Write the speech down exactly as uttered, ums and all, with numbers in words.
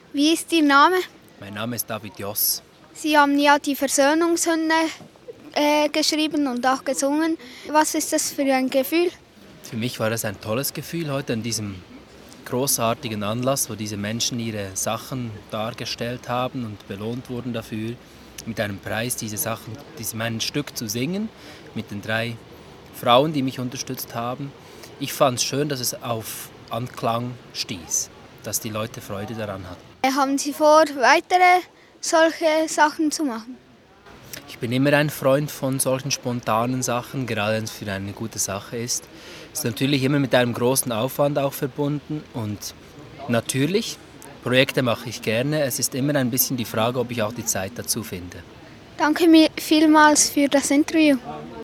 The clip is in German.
Wie ist Ihr Name? Mein Name ist David Joss. Sie haben ja die Versöhnungshymne äh, geschrieben und auch gesungen. Was ist das für ein Gefühl? Für mich war das ein tolles Gefühl heute an diesem großartigen Anlass, wo diese Menschen ihre Sachen dargestellt haben und belohnt wurden dafür, mit einem Preis diese Sachen, dieses mein Stück zu singen, mit den drei Frauen, die mich unterstützt haben. Ich fand es schön, dass es auf Anklang stieß, dass die Leute Freude daran hatten. Äh, haben Sie vor, weitere solche Sachen zu machen? Ich bin immer ein Freund von solchen spontanen Sachen, gerade wenn es für eine gute Sache ist. Es ist natürlich immer mit einem großen Aufwand auch verbunden und natürlich, Projekte mache ich gerne. Es ist immer ein bisschen die Frage, ob ich auch die Zeit dazu finde. Danke mir vielmals für das Interview.